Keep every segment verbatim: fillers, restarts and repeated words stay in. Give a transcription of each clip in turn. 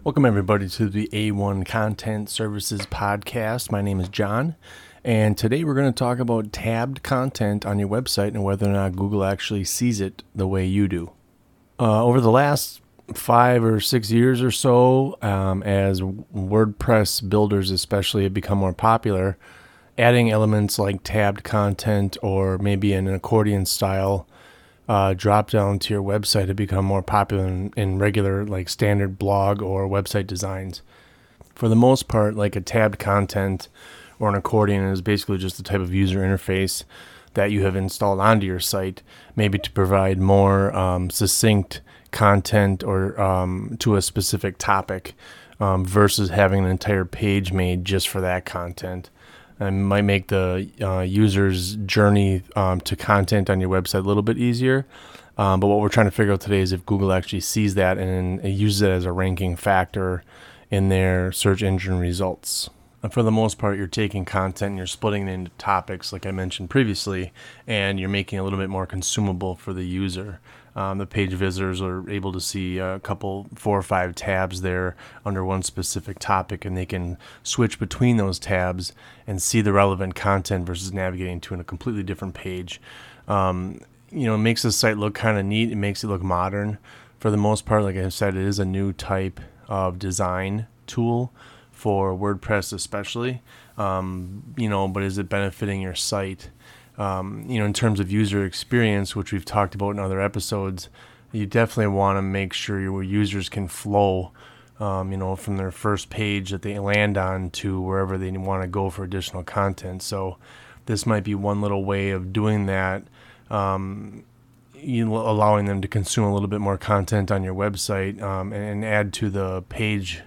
Welcome, everybody, to the A one Content Services Podcast. My name is John, and today we're going to talk about tabbed content on your website and whether or not Google actually sees it the way you do. Uh, over the last five or six years or so, um, as WordPress builders especially have become more popular, adding elements like tabbed content or maybe an accordion style Uh, drop down to your website have become more popular in, in regular, like standard blog or website designs. For the most part, like a tabbed content or an accordion is basically just a type of user interface that you have installed onto your site, maybe to provide more um, succinct content or um, to a specific topic, um, versus having an entire page made just for that content. And might make the uh, user's journey um, to content on your website a little bit easier. Um, but what we're trying to figure out today is if Google actually sees that and, and uses it as a ranking factor in their search engine results. And for the most part, you're taking content and you're splitting it into topics, like I mentioned previously, and you're making it a little bit more consumable for the user. Um, the page visitors are able to see a couple, four or five tabs there under one specific topic, and they can switch between those tabs and see the relevant content versus navigating to a completely different page. Um, you know, it makes the site look kind of neat. It makes it look modern. For the most part, like I said, it is a new type of design tool for WordPress especially. Um, you know, but is it benefiting your site? Um, you know, in terms of user experience, which we've talked about in other episodes, you definitely want to make sure your users can flow, um, you know, from their first page that they land on to wherever they want to go for additional content. So this might be one little way of doing that, um, you know, allowing them to consume a little bit more content on your website, um, and, and add to the page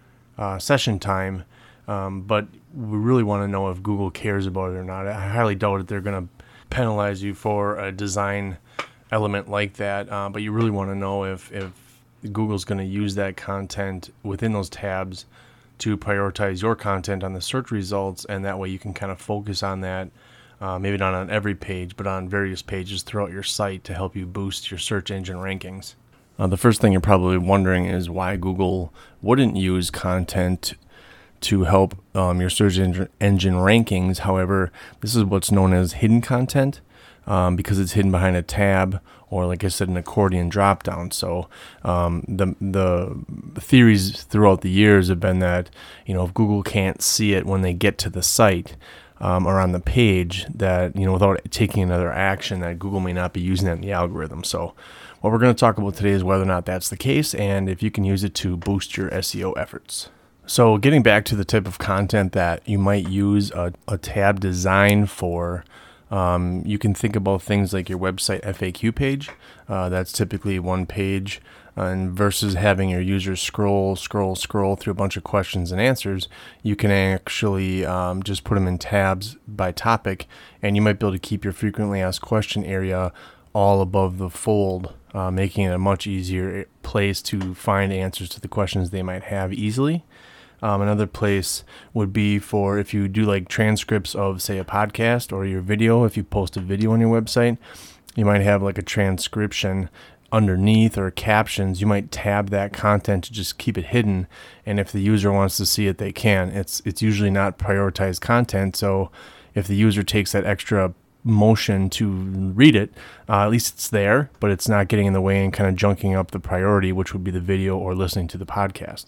uh, session time. Um, but we really want to know if Google cares about it or not. I highly doubt that they're going to penalize you for a design element like that. Uh, but you really want to know if, if Google's going to use that content within those tabs to prioritize your content on the search results. And that way you can kind of focus on that, uh, maybe not on every page, but on various pages throughout your site to help you boost your search engine rankings. Uh, the first thing you're probably wondering is why Google wouldn't use content to help um, your search engine, engine rankings. However, this is what's known as hidden content, um, because it's hidden behind a tab or, like I said, an accordion dropdown. So um, the the theories throughout the years have been that, you know, if Google can't see it when they get to the site um, or on the page, that, you know, without taking another action, that Google may not be using that in the algorithm. So what we're going to talk about today is whether or not that's the case and if you can use it to boost your S E O efforts. So getting back to the type of content that you might use a, a tab design for, um, you can think about things like your website F A Q page. Uh, that's typically one page, uh, and versus having your users scroll, scroll, scroll through a bunch of questions and answers, you can actually um, just put them in tabs by topic, and you might be able to keep your frequently asked question area all above the fold, uh, making it a much easier place to find answers to the questions they might have easily. Um, another place would be for if you do like transcripts of, say, a podcast or your video. If you post a video on your website, you might have like a transcription underneath or captions. You might tab that content to just keep it hidden. And if the user wants to see it, they can. It's it's usually not prioritized content. So if the user takes that extra motion to read it, uh, at least it's there, but it's not getting in the way and kind of junking up the priority, which would be the video or listening to the podcast.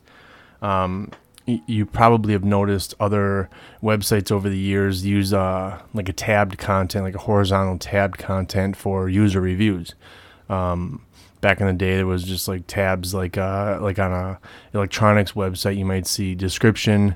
Um, You probably have noticed other websites over the years use uh, like a tabbed content, like a horizontal tabbed content for user reviews. Um, back in the day, there was just like tabs, like uh, like on a electronics website, you might see description,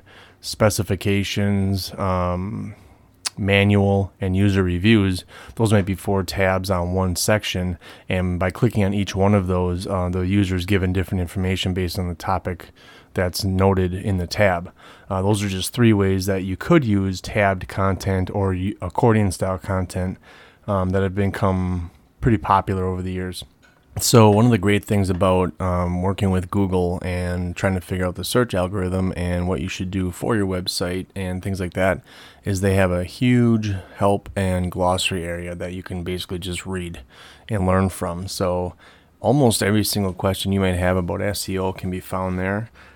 specifications, um, manual, and user reviews. Those might be four tabs on one section, and by clicking on each one of those, uh, the user is given different information based on the topic that's noted in the tab. Uh, those are just three ways that you could use tabbed content or accordion style content um, that have become pretty popular over the years. So one of the great things about um, working with Google and trying to figure out the search algorithm and what you should do for your website and things like that is they have a huge help and glossary area that you can basically just read and learn from. So almost every single question you might have about S E O can be found there.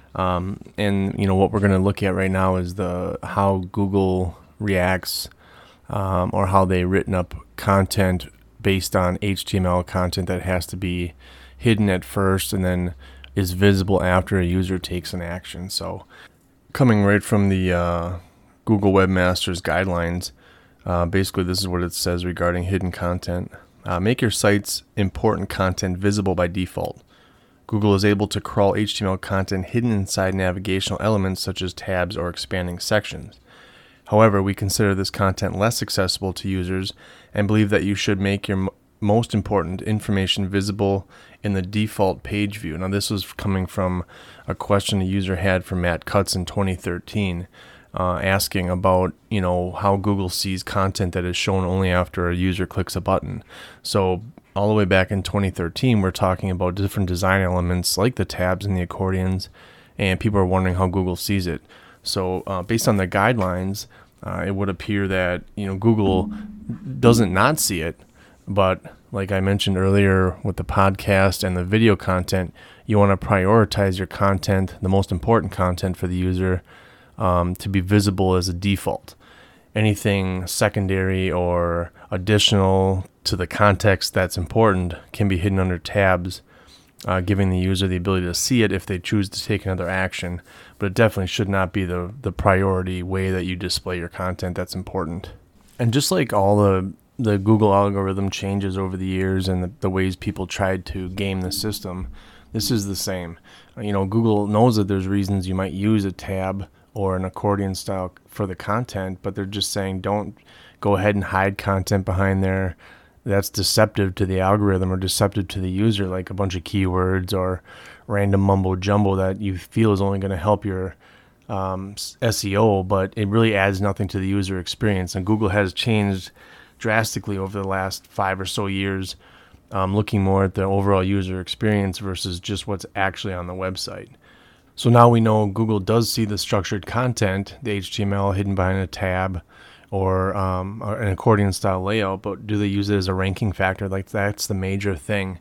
Um, and you know what we're going to look at right now is the how Google reacts um, or how they written up content based on H T M L content that has to be hidden at first and then is visible after a user takes an action. So coming right from the uh, Google Webmasters guidelines, uh, basically this is what it says regarding hidden content. Uh, make your site's important content visible by default. Google is able to crawl H T M L content hidden inside navigational elements such as tabs or expanding sections. However, we consider this content less accessible to users and believe that you should make your m- most important information visible in the default page view. Now, this was coming from a question a user had from Matt Cutts in twenty thirteen, uh, asking about, you know, how Google sees content that is shown only after a user clicks a button. So all the way back in twenty thirteen, we're talking about different design elements like the tabs and the accordions, and people are wondering how Google sees it. So uh, based on the guidelines, uh, it would appear that, you know, Google doesn't not see it, but like I mentioned earlier with the podcast and the video content, you want to prioritize your content, the most important content for the user, um, to be visible as a default. Anything secondary or additional to the context that's important can be hidden under tabs, uh, giving the user the ability to see it if they choose to take another action. But it definitely should not be the, the priority way that you display your content that's important. And just like all the, the Google algorithm changes over the years and the, the ways people tried to game the system, this is the same. You know, Google knows that there's reasons you might use a tab or an accordion style for the content, but they're just saying don't go ahead and hide content behind there that's deceptive to the algorithm or deceptive to the user, like a bunch of keywords or random mumbo jumbo that you feel is only going to help your um, S E O, but it really adds nothing to the user experience. And Google has changed drastically over the last five or so years, um, looking more at the overall user experience versus just what's actually on the website. So now we know Google does see the structured content, the H T M L hidden behind a tab or, um, or an accordion style layout, but do they use it as a ranking factor? Like that's the major thing.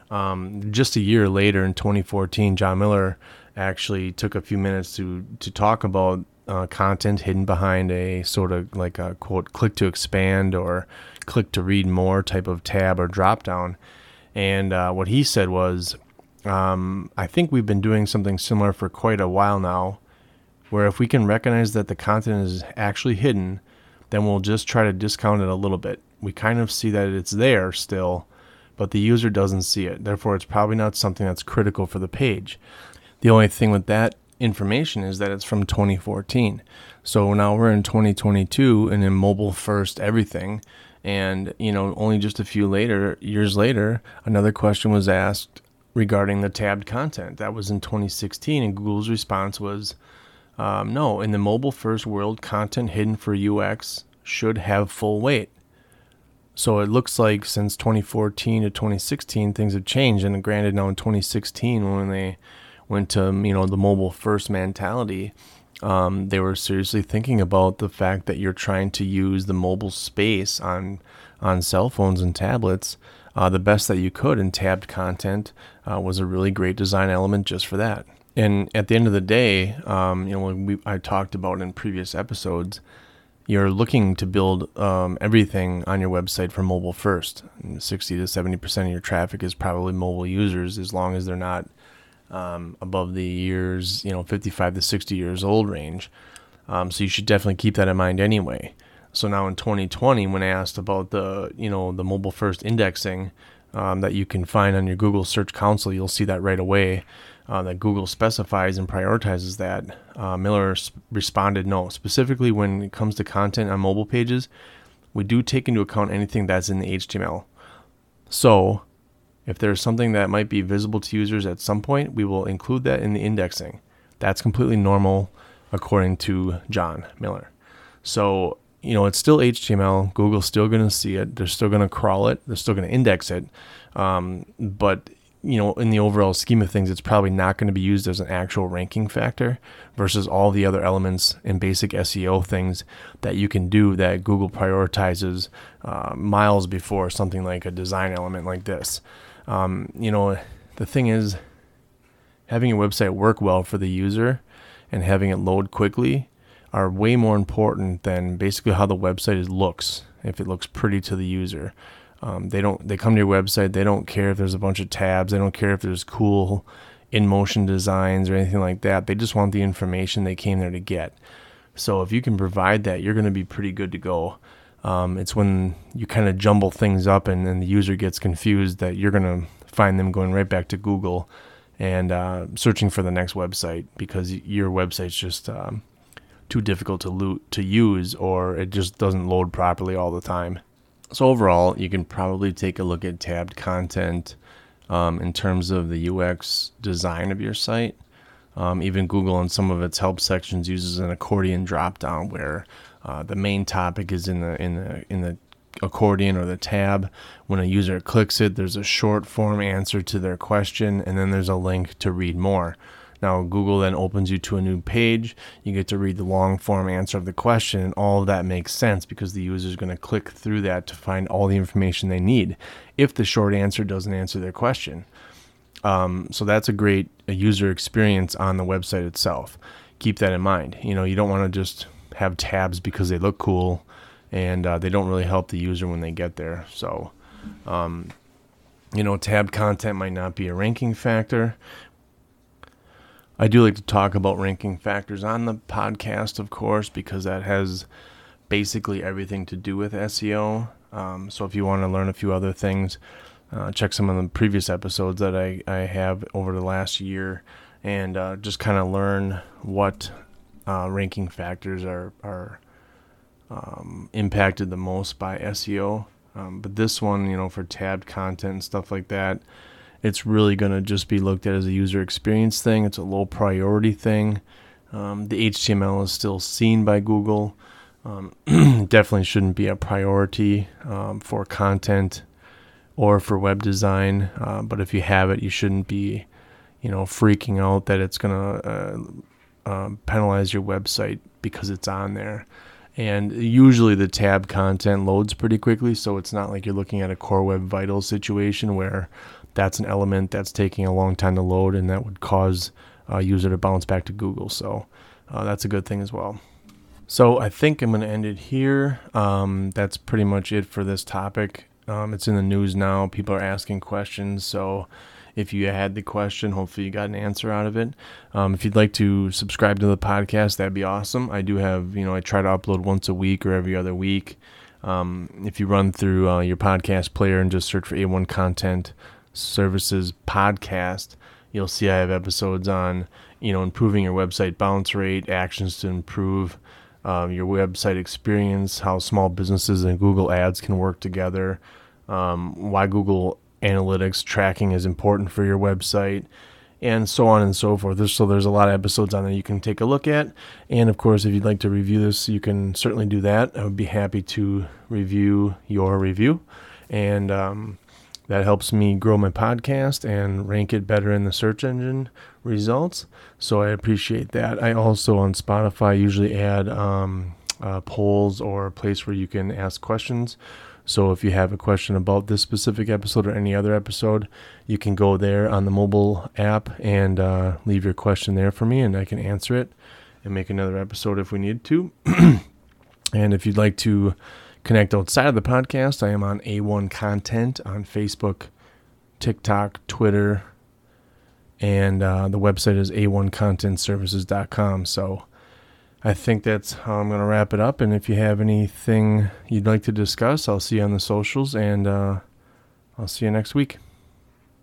Um, just a year later in twenty fourteen, John Miller actually took a few minutes to, to talk about uh, content hidden behind a sort of like a quote, click to expand or click to read more type of tab or drop down. And uh, what he said was, Um, I think we've been doing something similar for quite a while now, where if we can recognize that the content is actually hidden, then we'll just try to discount it a little bit. We kind of see that it's there still, but the user doesn't see it. Therefore, it's probably not something that's critical for the page. The only thing with that information is that it's from twenty fourteen. So now we're in twenty twenty-two and in mobile first everything. And, you know, only just a few later, years later, another question was asked regarding the tabbed content. That was in twenty sixteen, and Google's response was, um, no, in the mobile-first world, content hidden for U X should have full weight. So it looks like since twenty fourteen to twenty sixteen, things have changed. And granted, now in twenty sixteen, when they went to, you know, the mobile-first mentality, um, they were seriously thinking about the fact that you're trying to use the mobile space on on cell phones and tablets Uh, the best that you could, and tabbed content uh, was a really great design element just for that. And at the end of the day, um, you know, we, I talked about in previous episodes, you're looking to build um, everything on your website for mobile first. And sixty to seventy percent of your traffic is probably mobile users, as long as they're not um, above the years, you know, fifty-five to sixty years old range. Um, so you should definitely keep that in mind anyway. So now in twenty twenty, when asked about the, you know, the mobile first indexing um, that you can find on your Google Search Console, you'll see that right away, uh, that Google specifies and prioritizes that. Uh, Miller sp- responded, no, specifically when it comes to content on mobile pages, we do take into account anything that's in the H T M L. So if there's something that might be visible to users at some point, we will include that in the indexing. That's completely normal, according to John Miller. So, you know, it's still H T M L. Google's still going to see it. They're still going to crawl it. They're still going to index it. Um, but, you know, in the overall scheme of things, it's probably not going to be used as an actual ranking factor versus all the other elements and basic S E O things that you can do that Google prioritizes uh, miles before something like a design element like this. Um, you know, the thing is, having your website work well for the user and having it load quickly are way more important than basically how the website is looks. If it looks pretty to the user, um, they don't. They come to your website. They don't care if there's a bunch of tabs. They don't care if there's cool in-motion designs or anything like that. They just want the information they came there to get. So if you can provide that, you're going to be pretty good to go. Um, it's when you kind of jumble things up and then the user gets confused that you're going to find them going right back to Google and uh, searching for the next website because your website's just um, too difficult to loot, to use, or it just doesn't load properly all the time. So overall, you can probably take a look at tabbed content um, in terms of the U X design of your site. Um, even Google in some of its help sections uses an accordion drop-down where uh, the main topic is in the in the in the accordion or the tab. When a user clicks it, there's a short form answer to their question, and then there's a link to read more. Now, Google then opens you to a new page. You get to read the long form answer of the question, and all of that makes sense because the user is going to click through that to find all the information they need if the short answer doesn't answer their question. Um, so that's a great a user experience on the website itself. Keep that in mind. You know, you don't want to just have tabs because they look cool and uh, they don't really help the user when they get there. So, um, you know, tabbed content might not be a ranking factor. I do like to talk about ranking factors on the podcast, of course, because that has basically everything to do with S E O. Um, so if you want to learn a few other things, Uh, check some of the previous episodes that I, I have over the last year and uh, just kind of learn what uh, ranking factors are, are um, impacted the most by S E O. Um, but this one, you know, for tabbed content and stuff like that, it's really going to just be looked at as a user experience thing. It's a low priority thing. Um, the H T M L is still seen by Google. Um, definitely shouldn't be a priority um, for content or for web design, uh, but if you have it, you shouldn't be, you know, freaking out that it's going to uh, um, penalize your website because it's on there. And usually the tab content loads pretty quickly, so it's not like you're looking at a Core Web Vitals situation where that's an element that's taking a long time to load and that would cause a user to bounce back to Google. So uh, that's a good thing as well. So I think I'm going to end it here. Um, that's pretty much it for this topic. Um, it's in the news now. People are asking questions. So if you had the question, hopefully you got an answer out of it. Um, if you'd like to subscribe to the podcast, that'd be awesome. I do have, you know, I try to upload once a week or every other week. Um, if you run through uh, your podcast player and just search for A one Content Services Podcast, you'll see I have episodes on, you know, improving your website bounce rate, actions to improve Um, your website experience, how small businesses and Google Ads can work together, um, why Google Analytics tracking is important for your website, and so on and so forth. There's, so there's a lot of episodes on there you can take a look at. And of course, if you'd like to review this, you can certainly do that. I would be happy to review your review. And um, that helps me grow my podcast and rank it better in the search engine results. So I appreciate that. I also on Spotify usually add um, uh, polls or a place where you can ask questions. So if you have a question about this specific episode or any other episode, you can go there on the mobile app and uh, leave your question there for me, and I can answer it and make another episode if we need to. And if you'd like to connect outside of the podcast, I am on A one Content on Facebook, TikTok, Twitter, and uh, the website is A one content services dot com. So I think that's how I'm going to wrap it up. And if you have anything you'd like to discuss, I'll see you on the socials, and uh, I'll see you next week.